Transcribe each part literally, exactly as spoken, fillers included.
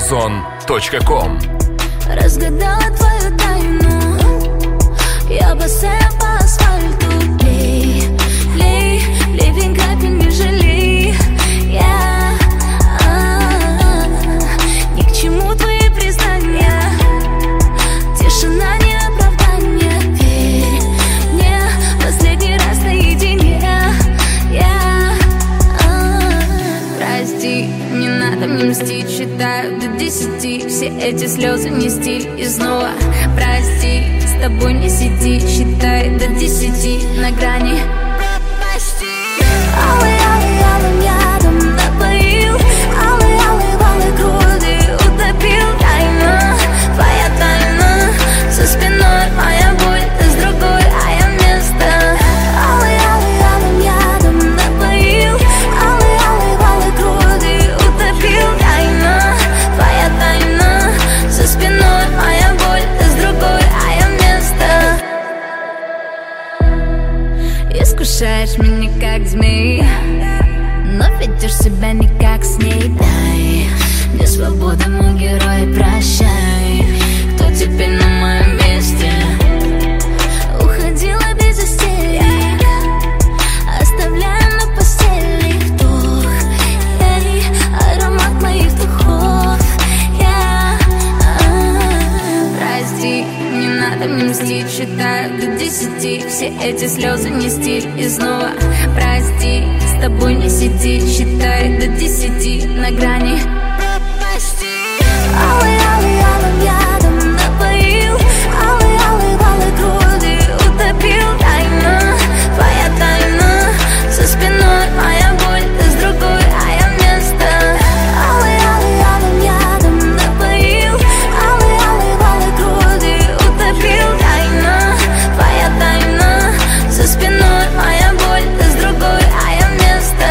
Muzon точка ком. Разгадала твою тайну, я босая по асфальту. Лей, лей, ливень капель не жалей. Я а, ни к чему твои признания. Тишина не оправдание. Верь мне, последний раз наедине. Я а, прости, не надо мне мстить. Считаю до десяти, все эти слезы не стиль. И снова прости, с тобой не сиди. Считай до десяти на грани. Алый, алый, алым ядом напоил. Алый, алый, валы груди утопил. Тайна, твоя тайна, за спиной моя боль, ты с другой, а я вместо. Алый, алый, алым ядом напоил. Алый, алый, валы груди утопил. Тайна, твоя тайна, за спиной моя боль, ты с другой, а я вместо. Искушаешь меня как змей, но ведешь себя не как с ней. Дай мне свободу, мой герой, прощай. Кто теперь на моем месте? Уходила без истерик, оставляя на постели вдох. Эй, аромат моих духов. Я а, прости, не надо мне мстить. Считаю до десяти, все эти слезы не стиль. И снова прости, с тобой не сиди. Считай до десяти на грани. Алый, алый, алым ядом напоил. Алый, алый, валы груди утопил. Тайна, твоя тайна, за спиной моя боль, ты с другой, а я вместо. Алый, алый, алым ядом напоил. Алый, алый, валы груди утопил. Тайна, твоя тайна, за спиной моя боль, ты с другой, а я вместо.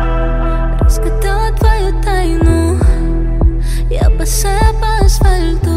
Разгадала твою тайну, я босая по асфальту.